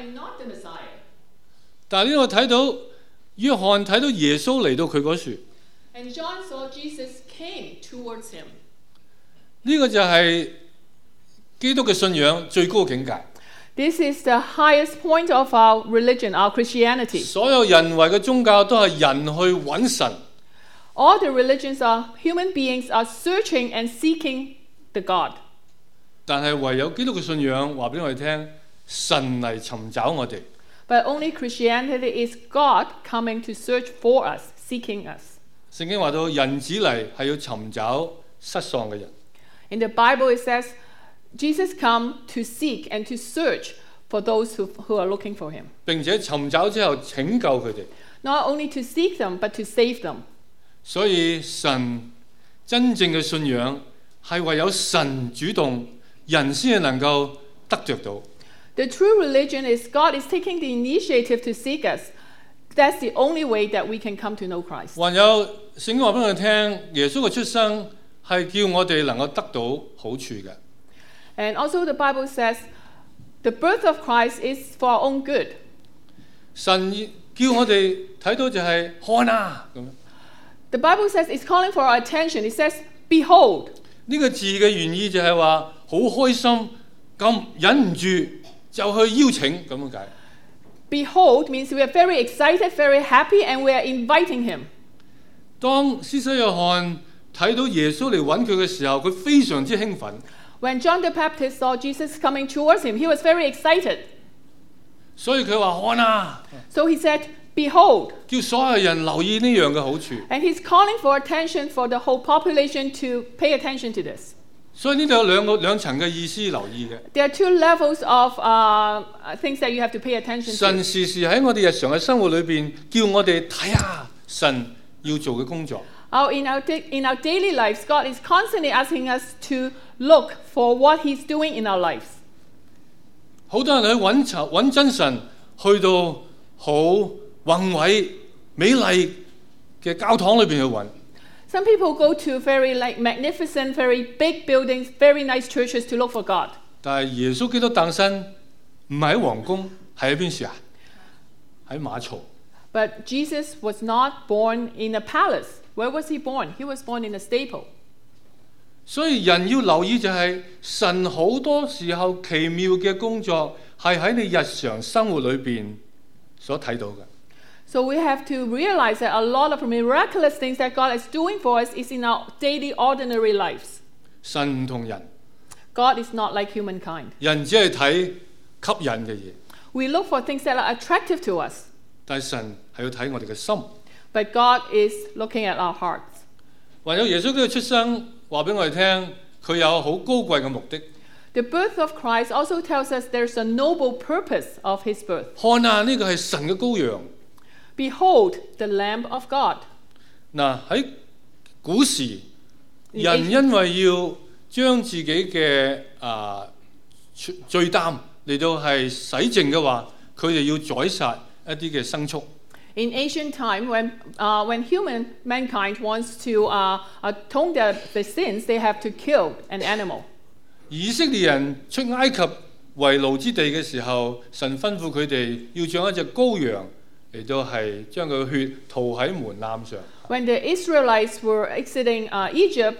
am not the Messiah. 但係呢度睇到約翰睇到耶穌嚟到佢嗰處， And John saw Jesus came towards him. 呢個就係基督嘅信仰最高嘅境界。 This is the highest point of our religion, our Christianity. 所有人為嘅宗教都係人去揾神， All the religions are human beings are searching and seeking the God. 但係唯有基督嘅信仰話俾我哋聽，神嚟尋找我哋。 But only Christianity is God coming to search for us, seeking us. 聖經話到人子嚟係要尋找失喪嘅人。 In the Bible it says, Jesus come to seek and to search for those who are looking for him. 並且尋找之後拯救佢哋。 Not only to seek them, but to save them. 所以神真正嘅信仰係唯有神主動，人先係能夠得着到。 The true religion is God is taking the initiative to seek us. That's the only way that we can come to know Christ. 還有聖經話俾我哋聽，耶穌嘅出生係叫我哋能夠得到好處嘅。 And also the Bible says, the birth of Christ is for our own good. 神叫我哋睇到就係看啊咁樣。 The Bible says it's calling for our attention. It says, behold. 呢個字嘅原意就係話好開心，咁忍唔住就去邀請咁樣解。 Behold means we are very excited, very happy, and we are inviting him. 當施洗約翰睇到耶穌嚟揾佢嘅時候，佢非常之興奮。 When John the Baptist saw Jesus coming towards him, he was very excited. 所以佢話看啊， So he said, behold. 叫所有人留意呢樣嘅好處。 And he's calling for attention for the whole population to pay attention to this. 所以呢度有兩層嘅意思留意嘅。 There are two levels of things that you have to pay attention 神 to. 時時喺我哋日常嘅生活裏邊，叫我哋睇下神要做嘅工作。 In our daily lives, God is constantly asking us to look for what he's doing in our lives. 好多人去揾真神，去到好宏偉美麗嘅教堂裏邊去揾。 Some people go to very magnificent, very big buildings, very nice churches to look for God. 但係耶穌基督誕生唔係喺皇宮，係喺邊處啊？喺馬槽。 But Jesus was not born in a palace. Where was he born? He was born in a stable. 所以人要留意就係神好多時候奇妙嘅工作係喺你日常生活裏邊所睇到嘅。 So we have to realize that a lot of miraculous things that God is doing for us is in our daily, ordinary lives. 神唔同人， God is not like humankind. 人只係睇吸引嘅嘢， We look for things that are attractive to us, 但係神係要睇我哋嘅心。 but God is looking at our hearts. 還有耶穌基督出生話俾我哋聽，佢有好高貴嘅目的。 The birth of Christ also tells us there's a noble purpose of his birth. 看啊，呢個係神嘅羔羊。 Behold, the Lamb of God. 嗱，喺古時，人因為要將自己嘅罪擔嚟到係洗淨嘅話，佢哋要宰殺一啲嘅牲畜。 In ancient time, when mankind wants to atone their sins, they have to kill an animal. 以色列人出埃及為奴之地嘅時候，神吩咐佢哋要將一隻羔羊嚟到係將佢嘅血塗喺門檻上。 When the Israelites were exiting Egypt,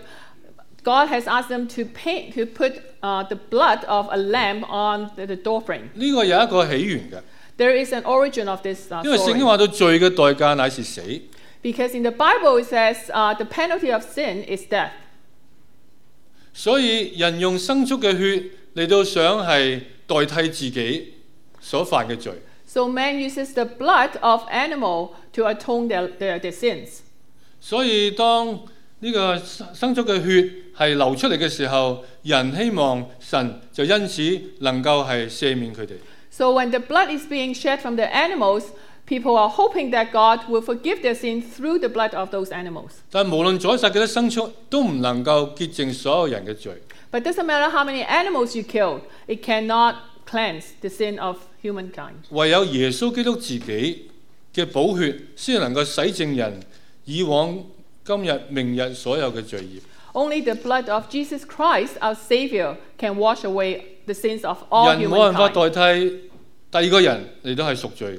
God has asked them to put the blood of a lamb on the doorframe. 呢個有一個起源嘅， There is an origin of this 因為聖經 story. 話到罪嘅代價乃是死。 Because in the Bible it says the penalty of sin is death. 所以人用牲畜嘅血嚟到想係代替自己所犯嘅罪。 So man uses the blood of animal to atone their sins. 所以當呢個牲畜嘅血係流出嚟嘅時候，人希望神就因此能夠係赦免佢哋。 So when the blood is being shed from the animals, people are hoping that God will forgive their sin through the blood of those animals. 但無論宰殺幾多牲畜，都唔能夠潔淨所有人嘅罪。 But it doesn't matter how many animals you kill, it cannot cleanse the sin of humankind. 唯有耶穌基督自己嘅寶血，先能夠洗淨人以往、今日、明日所有嘅罪孽。 Only the blood of Jesus Christ, our Savior, can wash away the sins of all 人冇辦法 humankind. 第二個人嚟到係贖罪嘅。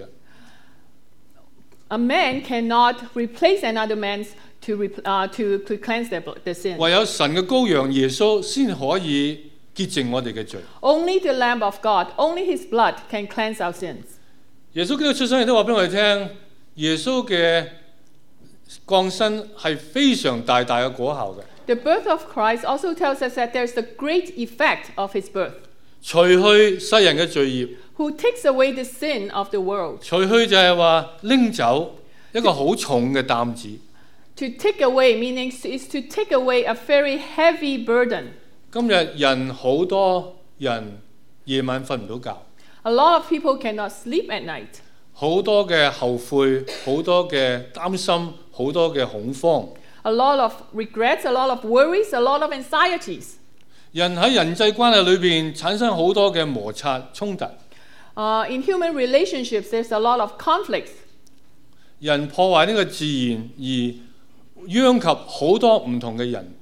A man cannot replace another man's to cleanse their sin. 唯有神嘅羔羊耶穌先可以潔淨我哋嘅罪。 Only the Lamb of God, only His blood can cleanse our sins. 耶穌基督出生亦都話俾我哋聽，耶穌嘅降生係非常大嘅果效嘅。 The birth of Christ also tells us that there's the great effect of His birth. 除去世人嘅罪孽。 Who takes away the sin of the world. 除去就係話拎走一個好重嘅擔子。 To take away meaning is to take away a very heavy burden. 今日人好多人夜晚瞓唔到覺。 A lot of people cannot sleep at night. 好多嘅後悔，好多嘅擔心，好多嘅恐慌。 A lot of regrets, a lot of worries, a lot of anxieties. 人喺人際關係裏邊產生好多嘅摩擦衝突。 In human relationships, there's a lot of conflicts. 人破壞呢個自然而殃及好多唔同嘅人。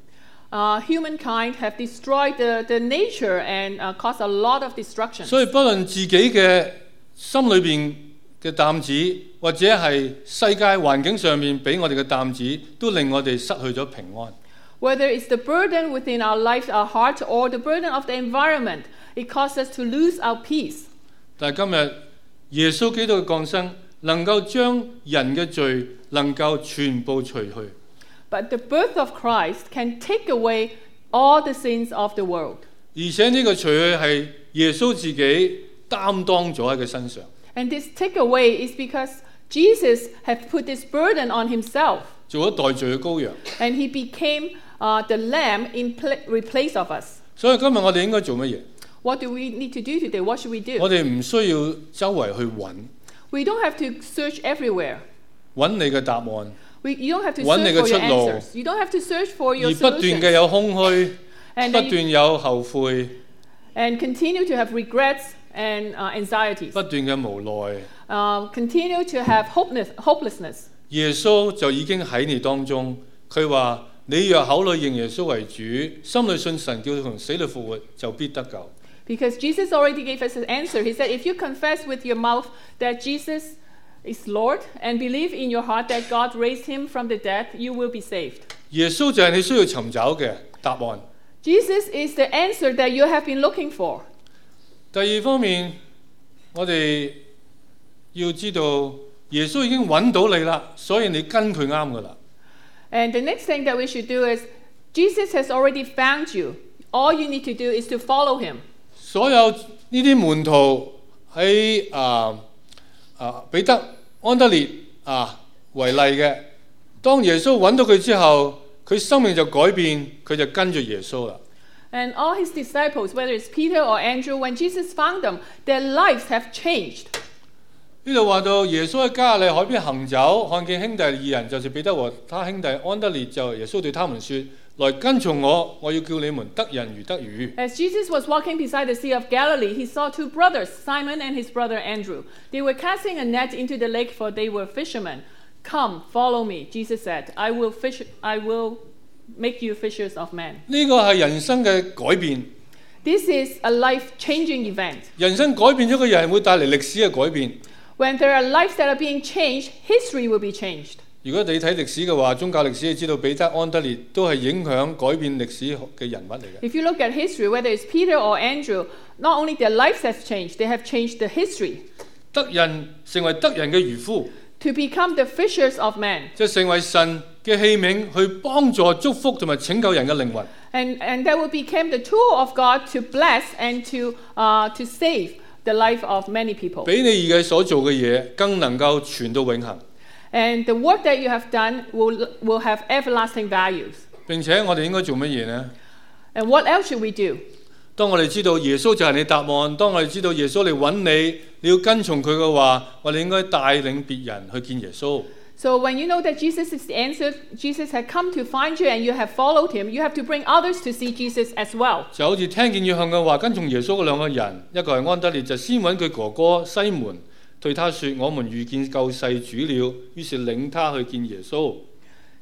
Humankind have destroyed the nature and caused a lot of destruction. 所以不論自己嘅心裏邊嘅擔子，或者係世界環境上面俾我哋嘅擔子，都令我哋失去咗平安。 Whether it's the burden within our lives, our heart, or the burden of the environment, it causes us to lose our peace. 但係今日耶穌基督嘅降生，能夠將人嘅罪能夠全部除去。 But the birth of Christ can take away all the sins of the world. 而且呢個除去係耶穌自己擔當咗喺佢身上。 And this take away is because Jesus had put this burden on Himself. 做咗代罪嘅羔羊。 And He became the Lamb in replace of us. 所以今日我哋應該做乜嘢？ What do we need to do today? What should we do? 我哋唔需要周圍去揾。 We don't have to search everywhere. 揾你嘅答案。 You don't have to search 揾你嘅 for your 出路。 answers. You don't have to search for your 而不斷嘅 solutions. 有空虛， And 不斷有後悔， and continue to have regrets and anxieties. 不斷嘅無奈。 Continue to have hopelessness. 耶穌就已經喺你當中，佢話：你若口裏認耶穌為主，心裏信神叫佢從死裏復活，就必得救。 Because Jesus already gave us an answer. He said, if you confess with your mouth that Jesus is Lord and believe in your heart that God raised Him from the dead, you will be saved. 耶穌就係你需要尋找嘅答案。 Jesus is the answer that you have been looking for. 第二方面，我哋要知道耶穌已經揾到你啦，所以你跟佢啱噶啦。 And the next thing that we should do is, Jesus has already found you. All you need to do is to follow Him. 所有呢啲門徒喺彼得、安德烈為例嘅，當耶穌揾到佢之後，佢生命就改變，佢就跟住耶穌啦。 And all His disciples, whether it's Peter or Andrew, when Jesus found them, their lives have changed. 呢度話到耶穌喺加利利海邊行走，看見兄弟二人，就是彼得和他兄弟安德烈，就耶穌對他們說：來跟從我，我要叫你們得人如得魚。 As Jesus was walking beside the Sea of Galilee, He saw two brothers, Simon and his brother Andrew. They were casting a net into the lake, for they were fishermen. Come, follow me, Jesus said. I will make you fishers of men. 呢個係人生嘅改變。 This is a life-changing event. 人生改變咗嘅人會帶嚟歷史嘅改變。 When there are lives that are being changed, history will be changed. 如果你睇歷史嘅話，宗教歷史你知道彼得、安德烈都係影響改變歷史嘅人物嚟嘅。 If you look at history, whether it's Peter or Andrew, not only their lives have changed, they have changed the history. 得人成為得人嘅漁夫， To become the fishers of men. 就成為神嘅器皿，去幫助、祝福同埋拯救人嘅靈魂。 And that will become the tool of God to bless and to save the life of many people. 比你而家所做嘅嘢更能夠傳到永恆。 And the work that you have done will have everlasting values. 並且我哋應該做乜嘢呢？ And what else should we do? 當我哋知道耶穌就係你答案，當我哋知道耶穌嚟揾你，你要跟從佢嘅話，我哋應該帶領別人去見耶穌。 So when you know that Jesus is the answer, Jesus had come to find you and you have followed Him, you have to bring others to see Jesus as well. 就好似聽見約翰嘅話，跟從耶穌嘅兩個人，一個係安德烈，就先揾佢哥哥西門，對他說：我們遇見救世主了。於是領他去見耶穌。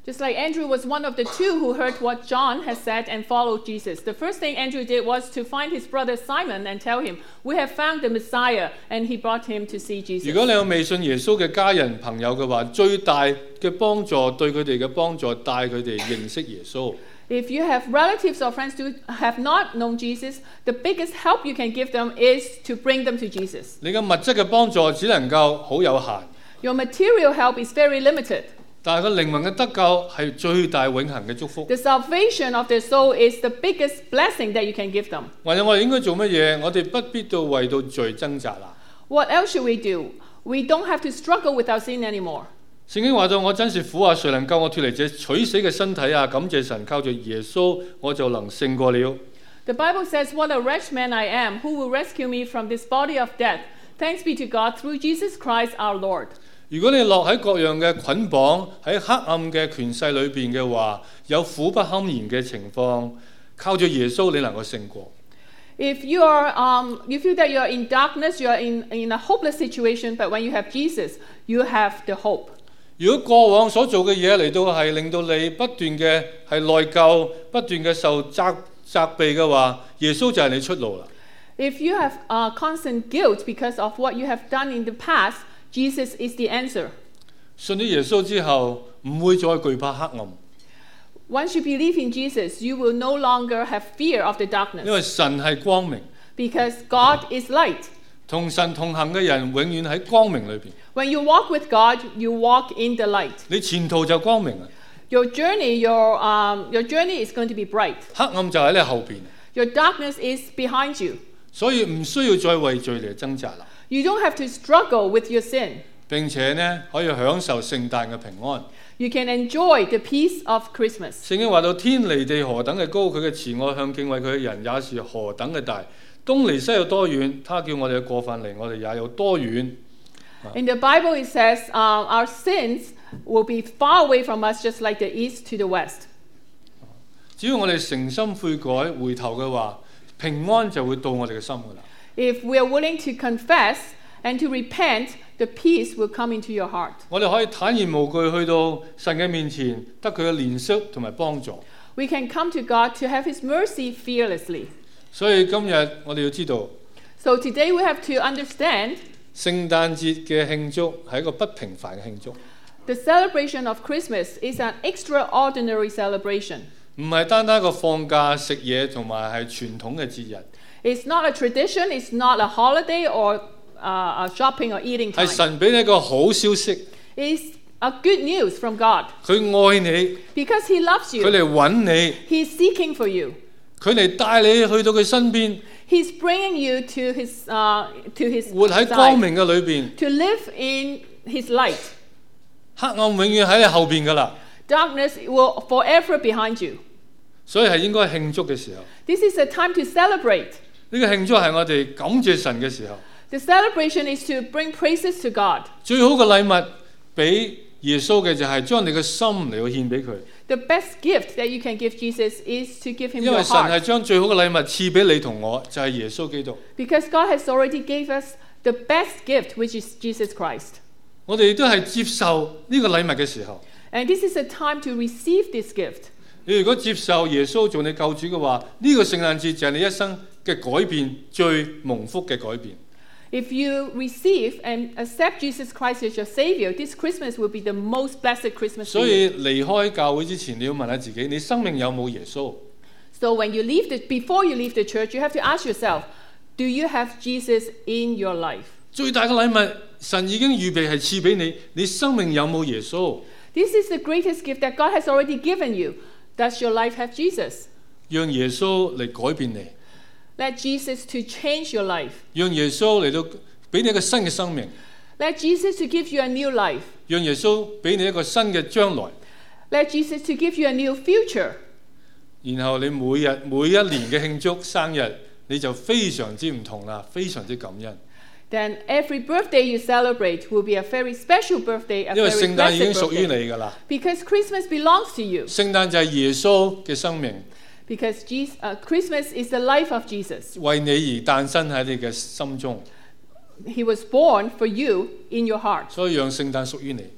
Just like Andrew was one of the two who heard what John had said and followed Jesus. The first thing Andrew did was to find his brother Simon and tell him, "We have found the Messiah," and he brought him to see 如 Jesus. 果你有未信耶穌嘅家人朋友嘅話，最大嘅幫助對佢哋嘅幫助，帶佢哋認識耶穌。 If you have relatives or friends who have not known Jesus, the biggest help you can give them is to bring them to Jesus. 你嘅物質嘅幫助只能夠好有限， Your material help is very limited. 但係個靈魂嘅得救係最大永恆嘅祝福。 The salvation of their soul is the biggest blessing that you can give them. 或者我哋應該做乜嘢？我哋不必到為到罪掙扎啦。 What else should we do? We don't have to struggle with our sin anymore. 聖經話到：我真是苦啊！誰能救我脫離這取死嘅身體啊？感謝神，靠着耶穌，我就能勝過了。 The Bible says, "What a wretched man I am! Who will rescue me from this body of death? Thanks be to God through Jesus Christ our Lord." 如果你落喺各樣嘅捆綁喺黑暗嘅權勢裏邊嘅話，有苦不堪言嘅情況，靠住耶穌你能夠勝過。 If you feel that you are in darkness, you are in a hopeless situation, but when you have Jesus, you have the hope. 如果過往所做嘅嘢嚟到係令到你不斷嘅係內疚，不斷嘅受責備嘅話，耶穌就係你出路啦。 If you have constant guilt because of what you have done in the past, Jesus is the answer. 信咗耶穌之後，唔會再懼怕黑暗， Once you believe in Jesus, you will no longer have fear of the 因 darkness 為神係光明， because God is light. 同神同行嘅人永遠喺光明裏邊， When you walk with God, you walk in the light. 你前途就光明啦， Your journey is going to be bright. 黑暗就喺你後邊， Your darkness is behind you. 所以唔需要再為罪嚟掙扎啦。 You don't have to struggle with your sin. 並且呢，可以享受聖誕嘅平安。 You can enjoy the peace of Christmas. 聖經話到天離地何等嘅高，佢嘅慈愛向敬畏佢嘅人也是何等嘅大。東離西有多遠，他叫我哋嘅過犯離我哋也有多遠。 In the Bible it says our sins will be far away from us just like the east to the west. 只要我哋誠心悔改回頭嘅話，平安就會到我哋嘅心噶啦。 If we are willing to confess and to repent, the peace will come into your heart. 我哋可以坦然無懼去到神嘅面前，得佢嘅憐恤同埋幫助。 We can come to God to have His mercy fearlessly. 所以今日我哋要知道， So today we have to understand 聖誕節嘅慶祝係一個不平凡嘅慶祝， the celebration of Christmas is an extraordinary celebration. 唔係單單一個放假食嘢同埋係傳統嘅節日。 It's not a tradition, it's not a holiday or a shopping or eating 係 time. 神俾你一個好消息， It's a good news from God 佢愛你， because He loves 佢 you. 嚟揾你， He's seeking for you. 佢嚟帶你去到佢身邊， He's bringing you to His 活喺光 side 明嘅裏邊。 to live in His light. 黑暗永遠喺你後邊噶啦， Darkness will forever behind you. 所以係應該慶祝嘅時候。 This is a time to celebrate. 呢個慶祝係我哋感謝神嘅時候。 The celebration is to bring praises to God. 最好嘅禮物俾耶穌嘅就係將你嘅心嚟到獻俾佢， The best gift that you can give Jesus is to give Him 因 your 為神係 heart. 將最好嘅禮物賜俾你同我，就係耶穌基督。 Because God has already gave us the best gift, which is Jesus Christ. 我哋都係接受呢個禮物嘅時候， And this is a time to receive this gift. 你如果接受耶穌做你救主嘅話，呢個聖誕節就係你一生嘅改變，最蒙福嘅改變。 If you receive and accept Jesus Christ as your Savior, this Christmas will be the most blessed Christmas 所 for 以 you. 離開教會之前，你要問下自己，你生命有冇耶穌？ So when you before you leave the church, you have to ask yourself, do you have Jesus in your life? 最大嘅禮物，神已經預備係賜俾你，你生命有冇耶穌？ This is the greatest gift that God has already given you. Does your life have Jesus? 讓耶穌嚟改變你， Let Jesus to change your life. 讓耶穌嚟到俾你一個新嘅生命， Let Jesus to give you a new life. 讓耶穌俾你一個新嘅將來。 Let Jesus to give you a new future. 然後你每一年嘅慶祝生日，你就非常之唔同啦，非常之感恩。 Then every birthday you celebrate will be a very special birthday, a 因為 very 聖誕已經 blessed 屬於 birthday. 你㗎啦， Because Christmas belongs to you. 聖誕就係耶穌嘅生命， Because Christmas is the life of Jesus. 為你而誕生喺你嘅心中， He was born for you in your heart. 所以讓聖誕屬於你。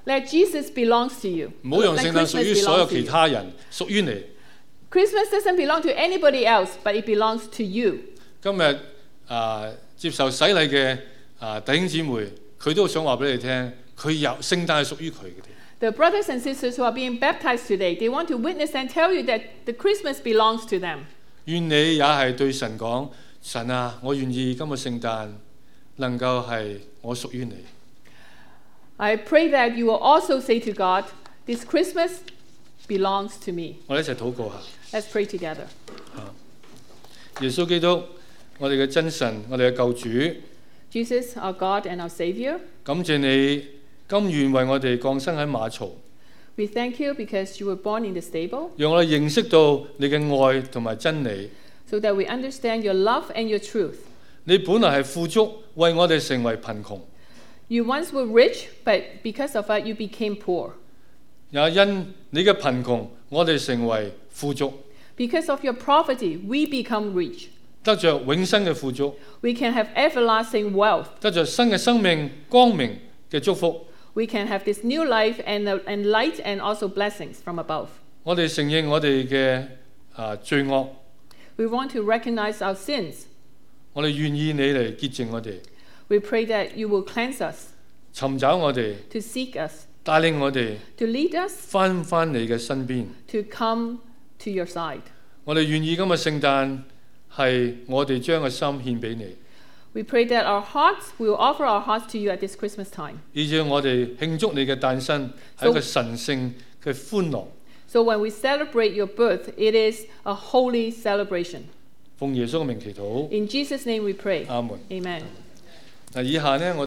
Let Jesus belongs to you. 唔好讓 Let 聖誕屬 Christmas 於所有 belongs to 其 you. 他人，屬於你。 Christmas doesn't belong to anybody else, but it belongs to you. 今日接受洗禮嘅弟兄姊妹，佢都想話俾你聽，佢有聖誕係屬於佢嘅。 The brothers and sisters who are being baptized today, they want to witness and tell you that the Christmas belongs to them. 願你也係對神講：神啊，我願意今日聖誕能夠係我屬於你。 I pray that you will also say to God, this Christmas belongs to me. 我哋一齊禱告下。 Let's pray together. 耶穌基督，我哋嘅真神，我哋嘅救主， Jesus, our God and our Savior, 感謝你甘願為我哋降生喺馬槽， we thank you because you were born in the stable, 讓我哋認識到你嘅愛同埋真理。 so that we understand your love and your truth. 你本來係富足，為我哋成為貧窮， You once were rich, but because of it, you became poor. 也因你嘅貧窮，我哋成為富足， Because of your poverty, we become rich. 得着永生嘅富足， We can have everlasting wealth. 得着新嘅生命、光明嘅祝福。 We can have this new life and light and also blessings from above. 我哋承認我哋嘅罪惡， We want to recognize our sins. 我哋願意你嚟潔淨我哋， We pray that you will cleanse us, 尋找我哋， to seek us, 帶領我哋 to lead us, 翻你嘅身邊。 to come to your side. 我哋願意今日聖誕係我哋將個心獻俾你， We pray that our hearts, we will offer our hearts to you at this Christmas time. 以致我哋慶祝你嘅誕生係一個神聖嘅歡樂。 So when we celebrate your birth, it is a holy celebration. 奉耶穌嘅名祈禱， In Jesus' name we pray. 阿門。 Amen. 嗱，以下呢，我